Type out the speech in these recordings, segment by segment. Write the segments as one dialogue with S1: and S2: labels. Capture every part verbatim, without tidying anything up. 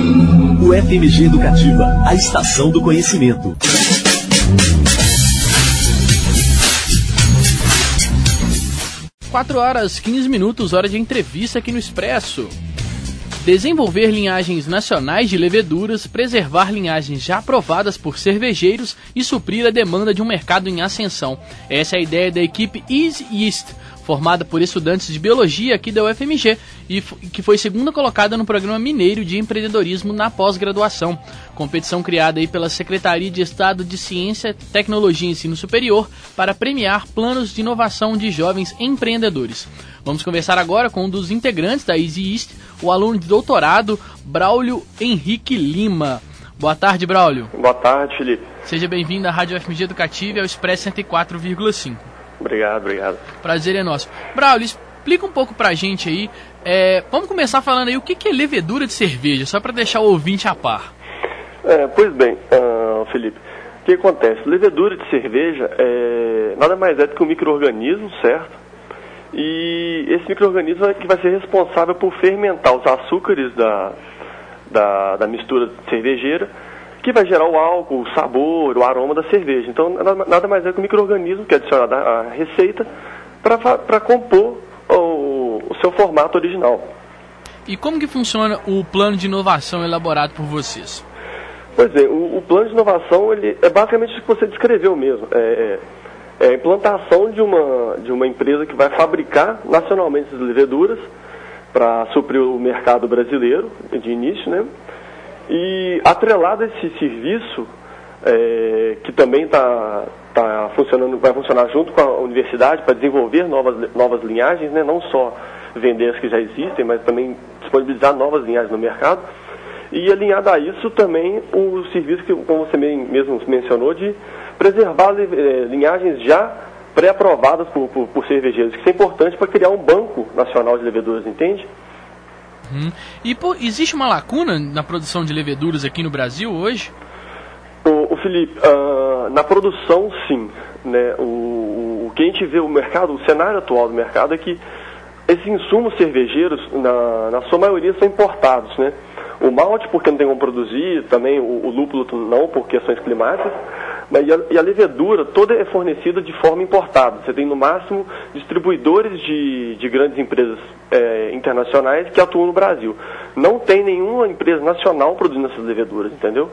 S1: O F M G Educativa, a estação do conhecimento.
S2: quatro horas, quinze minutos, hora de entrevista aqui no Expresso. Desenvolver linhagens nacionais de leveduras, preservar linhagens já aprovadas por cervejeiros e suprir a demanda de um mercado em ascensão. Essa é a ideia da equipe Easy Yeast, formada por estudantes de biologia aqui da U F M G e que foi segunda colocada no Programa Mineiro de Empreendedorismo na pós-graduação. Competição criada aí pela Secretaria de Estado de Ciência, Tecnologia e Ensino Superior para premiar planos de inovação de jovens empreendedores. Vamos conversar agora com um dos integrantes da Easy Yeast, o aluno de doutorado Braulio Henrique Lima. Boa tarde, Braulio.
S3: Boa tarde, Felipe.
S2: Seja bem-vindo à Rádio U F M G Educativa e ao Expresso cento e quatro vírgula cinco.
S3: Obrigado, obrigado.
S2: Prazer é nosso. Braulio, explica um pouco pra gente aí. É, vamos começar falando aí o que, que é levedura de cerveja, só para deixar o ouvinte a par.
S3: É, pois bem, uh, Felipe, o que acontece? Levedura de cerveja é, nada mais é do que um micro-organismo, certo? E esse micro-organismo é que vai ser responsável por fermentar os açúcares da, da, da mistura cervejeira, que vai gerar o álcool, o sabor, o aroma da cerveja. Então, nada mais é que um micro-organismo que é adicionado à receita para compor o, o seu formato original.
S2: E como que funciona o plano de inovação elaborado por vocês?
S3: Pois é, o, o plano de inovação ele é basicamente o que você descreveu mesmo. É, é a implantação de uma, de uma empresa que vai fabricar nacionalmente essas leveduras para suprir o mercado brasileiro, de início, né? E atrelado a esse serviço, é, que também tá, tá funcionando, vai funcionar junto com a universidade para desenvolver novas, novas linhagens, né? Não só vender as que já existem, mas também disponibilizar novas linhagens no mercado. E alinhado a isso também o serviço que, como você mesmo mencionou, de preservar é, linhagens já pré-aprovadas por, por, por cervejeiros, que isso é importante para criar um banco nacional de leveduras, entende?
S2: Hum. E pô, existe uma lacuna na produção de leveduras aqui no Brasil hoje?
S3: O, o Felipe, uh, na produção sim, né? O, o, o que a gente vê o mercado, o cenário atual do mercado é que esses insumos cervejeiros, na, na sua maioria, são importados, né? O malte porque não tem como produzir, também o, o lúpulo não por questões climáticas, mas e a, e a levedura toda é fornecida de forma importada. Você tem no máximo distribuidores de, de grandes empresas é, internacionais que atuam no Brasil. Não tem nenhuma empresa nacional produzindo essas leveduras, entendeu?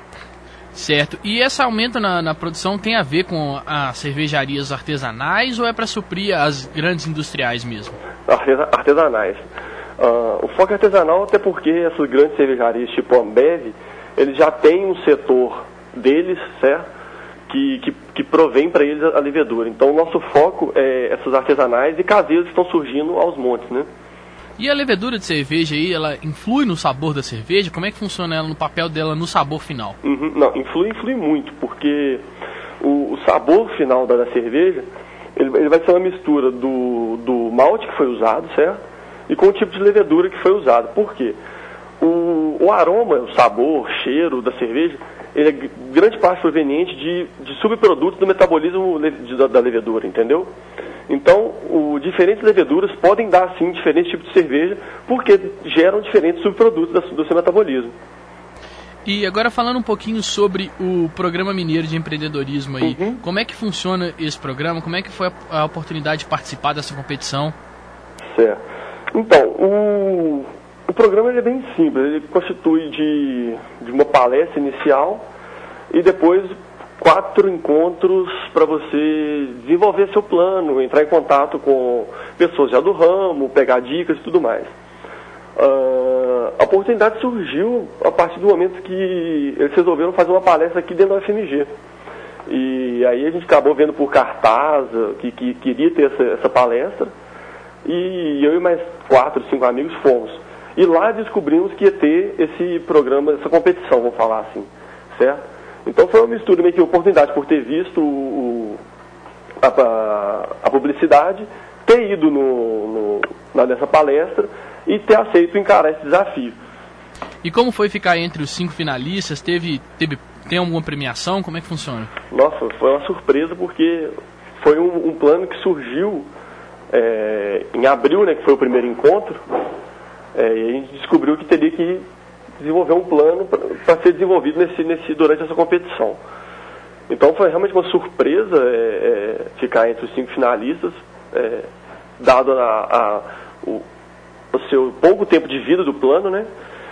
S2: Certo. E esse aumento na, na produção tem a ver com as cervejarias artesanais ou é para suprir as grandes industriais mesmo?
S3: Artesanais. Uh, o foco é artesanal até porque essas grandes cervejarias tipo Ambev, eles já têm um setor deles, certo? Que, que, que provém para eles a, a levedura. Então o nosso foco é essas artesanais e caseiras que estão surgindo aos montes, né?
S2: E a levedura de cerveja aí, ela influi no sabor da cerveja? Como é que funciona ela no papel dela no sabor final?
S3: Uhum, não, influi, influi muito, porque o, o sabor final da, da cerveja, ele, ele vai ser uma mistura do, do malte que foi usado, certo? E com o tipo de levedura que foi usado. Por quê? O, o aroma, o sabor, o cheiro da cerveja, ele é grande parte proveniente de, de subprodutos do metabolismo de, da, da levedura, entendeu? Então, o, diferentes leveduras podem dar, sim, diferentes tipos de cerveja, porque geram diferentes subprodutos da, do seu metabolismo.
S2: E agora falando um pouquinho sobre o Programa Mineiro de Empreendedorismo aí,
S3: uhum.
S2: Como é que funciona esse programa? Como é que foi a, a oportunidade de participar dessa competição?
S3: Certo. Então, o, o programa ele é bem simples, ele constitui de, de uma palestra inicial e depois quatro encontros para você desenvolver seu plano, entrar em contato com pessoas já do ramo, pegar dicas e tudo mais. Uh, a oportunidade surgiu a partir do momento que eles resolveram fazer uma palestra aqui dentro da U F M G. E aí a gente acabou vendo por cartaz que, que queria ter essa, essa palestra. E eu e mais quatro, cinco amigos fomos. E lá descobrimos que ia ter esse programa, essa competição, vamos falar assim, certo? Então foi uma mistura, meio que oportunidade por ter visto o, a, a, a publicidade, ter ido no, no, nessa palestra e ter aceito encarar esse desafio.
S2: E como foi ficar entre os cinco finalistas? Teve, teve, tem alguma premiação? Como é que funciona?
S3: Nossa, foi uma surpresa porque foi um, um plano que surgiu é, em abril, né, que foi o primeiro encontro, é, e a gente descobriu que teria que desenvolver um plano para ser desenvolvido nesse, nesse, durante essa competição. Então foi realmente uma surpresa é, é, ficar entre os cinco finalistas, é, dado a, a, o, o seu pouco tempo de vida do plano, né?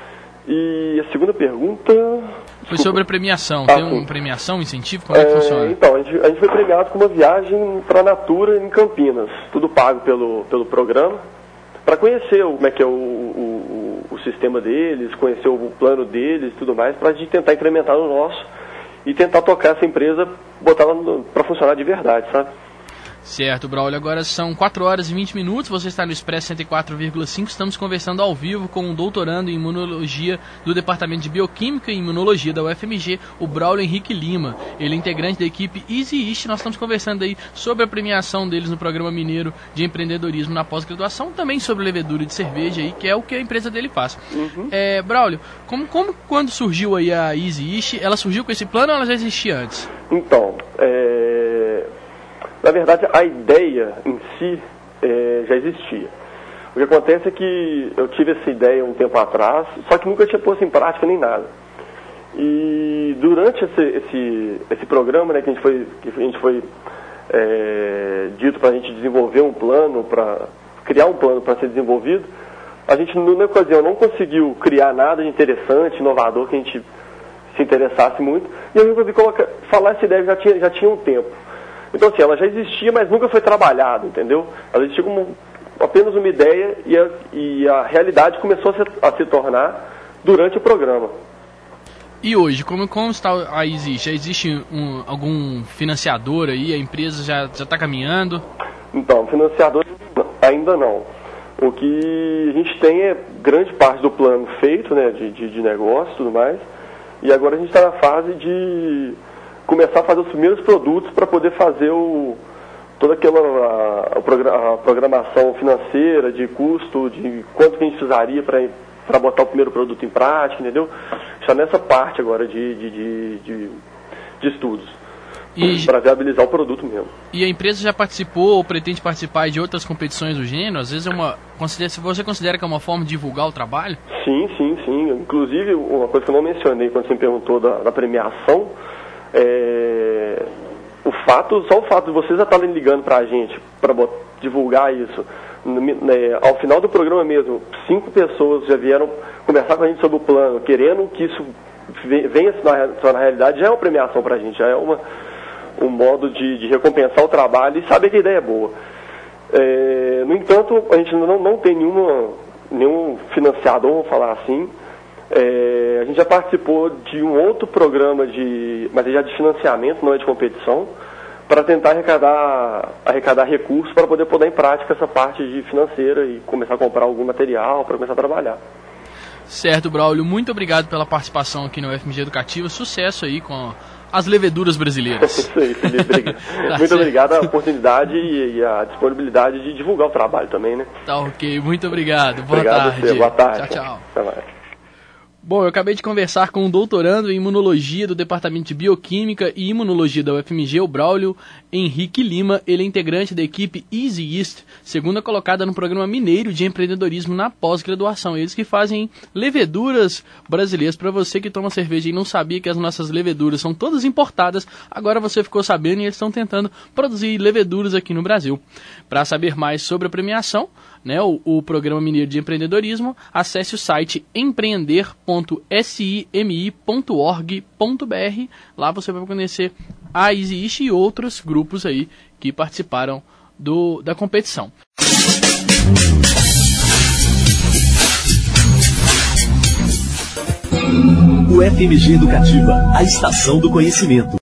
S3: E a segunda pergunta...
S2: Foi sobre a premiação.
S3: Ah,
S2: Tem uma premiação, um incentivo? Como é que
S3: é,
S2: funciona?
S3: Então, a gente, a gente foi premiado com uma viagem para a Natura em Campinas. Tudo pago pelo, pelo programa. Para conhecer o, como é que é o, o, o, o sistema deles, conhecer o plano deles e tudo mais, para a gente tentar implementar no nosso e tentar tocar essa empresa, botar ela para funcionar de verdade, sabe?
S2: Certo, Braulio. Agora são quatro horas e vinte minutos, você está no Expresso cento e quatro vírgula cinco, estamos conversando ao vivo com um doutorando em Imunologia do Departamento de Bioquímica e Imunologia da U F M G, o Braulio Henrique Lima. Ele é integrante da equipe Easy East. Nós estamos conversando aí sobre a premiação deles no Programa Mineiro de Empreendedorismo na pós-graduação, também sobre levedura de cerveja, aí, que é o que a empresa dele faz. Uhum. É, Braulio, como, como quando surgiu aí a Easy East, ela surgiu com esse plano ou ela já existia antes?
S3: Então, é... na verdade, a ideia em si é, já existia. O que acontece é que eu tive essa ideia um tempo atrás, só que nunca tinha posto em prática nem nada. E durante esse, esse, esse programa, né, que a gente foi, que a gente foi é, dito para a gente desenvolver um plano, para criar um plano para ser desenvolvido, a gente, na ocasião, não conseguiu criar nada de interessante, inovador, que a gente se interessasse muito, e eu resolvi colocar, falar essa ideia já tinha, já tinha um tempo. Então, assim, ela já existia, mas nunca foi trabalhada, entendeu? Ela existia como apenas uma ideia e a, e a realidade começou a se, a se tornar durante o programa.
S2: E hoje, como, como está a Existe? Já existe um, algum financiador aí? A empresa já está caminhando?
S3: Então, financiador ainda não. O que a gente tem é grande parte do plano feito, né, de, de, de negócio e tudo mais, e agora a gente está na fase de começar a fazer os primeiros produtos para poder fazer o, toda aquela a, a programação financeira, de custo, de quanto que a gente precisaria para botar o primeiro produto em prática, entendeu? Está nessa parte agora de, de, de, de, de estudos, para viabilizar o produto mesmo.
S2: E a empresa já participou ou pretende participar de outras competições do gênero? Às vezes é uma, considera, você considera que é uma forma de divulgar o trabalho?
S3: Sim, sim, sim. Inclusive, uma coisa que eu não mencionei quando você me perguntou da, da premiação, É, o fato, só o fato de vocês já estarem ligando para a gente para divulgar isso, né, ao final do programa mesmo, cinco pessoas já vieram conversar com a gente sobre o plano, querendo que isso venha se tornar realidade, já é uma premiação para a gente, já é uma, um modo de, de recompensar o trabalho e saber que a ideia é boa. É, no entanto, a gente não, não tem nenhuma, nenhum financiador, vamos falar assim. É, a gente já participou de um outro programa, de, mas já de financiamento, não é de competição, para tentar arrecadar, arrecadar recursos para poder pôr em prática essa parte de financeira e começar a comprar algum material para começar a trabalhar.
S2: Certo, Braulio. Muito obrigado pela participação aqui no U F M G Educativa. Sucesso aí com as leveduras brasileiras.
S3: Isso aí, Felipe. tá Muito obrigado a oportunidade e a disponibilidade de divulgar o trabalho também, né?
S2: Tá ok. Muito obrigado. Boa
S3: obrigado
S2: tarde.
S3: A você. Boa tarde.
S2: Tchau, tchau.
S3: Até mais.
S2: Bom, eu acabei de conversar com um doutorando em Imunologia do Departamento de Bioquímica e Imunologia da U F M G, o Braulio Henrique Lima. Ele é integrante da equipe Easy East, segunda colocada no Programa Mineiro de Empreendedorismo na pós-graduação. Eles que fazem leveduras brasileiras. Para você que toma cerveja e não sabia que as nossas leveduras são todas importadas, agora você ficou sabendo e eles estão tentando produzir leveduras aqui no Brasil. Para saber mais sobre a premiação, né, o, o Programa Mineiro de Empreendedorismo, acesse o site empreender ponto simi ponto org ponto br. Lá você vai conhecer a Easy East e outros grupos aí que participaram do, da competição.
S1: U F M G Educativa, a estação do conhecimento.